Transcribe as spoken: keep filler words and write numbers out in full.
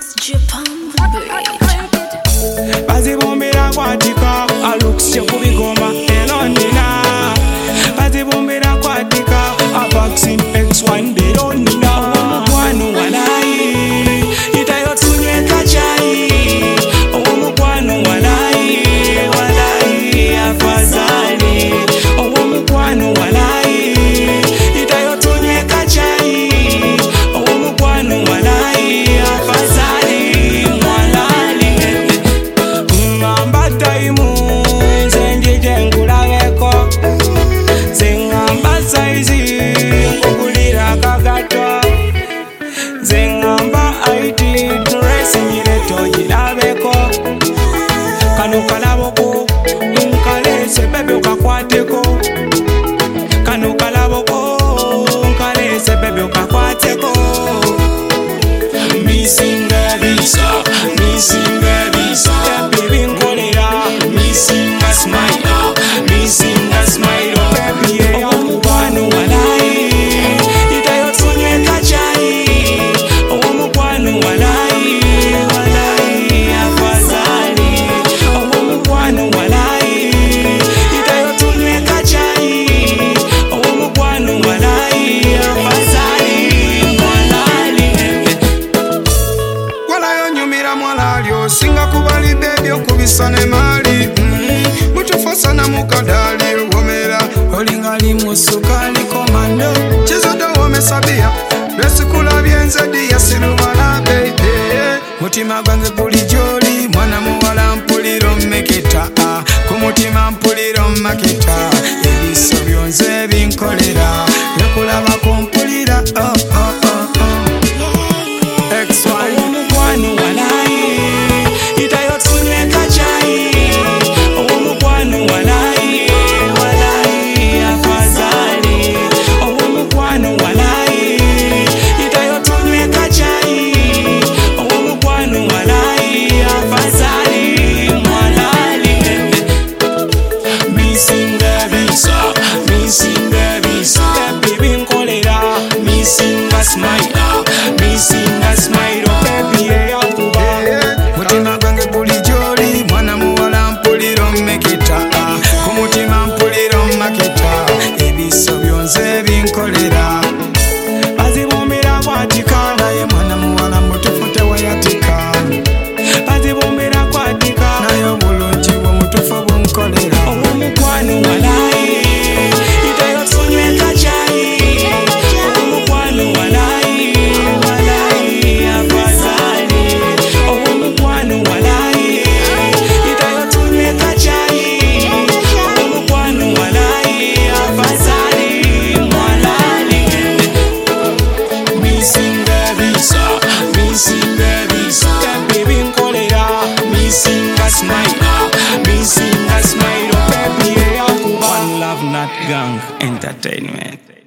It's Japan Bridge. Bazibumbira kwatika alukse kubigomba eno nina. Bazibumbira kwatika a vaccine X one bero nina. Omukwano walai itayo tunyweka chai. Omukwano walai walai afadhali. Omukwano walai itayo tunyweka chai. Omukwano walai afadhali mwalali. Ngamba taimu zenje jengulabeko. Zengamba saizi kukulira kagatwa. Zengamba I T dress nyireto jirabeko. Kano kalaboko nkalese bebe ukakwateko. Kano kalaboko nkalese bebe ukakwateko. Missing a visa, missing a visa. Baby nkolera, missing a smile, missing a smile. Baby yeah, omukwano walai itayo tunyweka chai. Omukwano walai walai afadhali. Omukwano walai itayo tunyweka chai. Omukwano walai afadhali mwalali. Walayo nyumira mwalali osinga kubali bebi okubisane mali. mm. Mutufosa na mukadali womera olingali musukali komando chizoda womesabia besikula byenze ya silumala baby. Mutima gwange guli joli mwana muwala mpuliro mmeketa. Kumutima mpuliro maketa ebiso byonze binkolera nekulabako mpulira oh, oh, oh, oh. X one Omukwano walai itayo tunyweka chai. Omukwano walai walai afadhali. Omukwano walai itayo tunyweka chai. Omukwano walai afadhali mwalali. Missing a visa, missing a visa. Baby nkolera, missing a smile, missing a smile. Baby yeah kuba. Mutima gwange guli joli mwana muwala mpuliro mmeketa. Kumutima mpuliro maketa ebiso byonze binkolera. Bazibumbira kwatika Naye mwana muwala mutufu tewayatika. bazibumbira kwatika. Naye obulungi bw'omutufu bunkolera. Omukwano walai itayo tunyweka chai. Omukwano walai walai afadhali. Omukwano walai itayo tunyweka chai. Omukwano walai afadhali mwalali. Missing a visa, missing a visa. Baby nkolera, missing a smile, missing a smile. Baby yeah, One Love Not Gang Entertainment.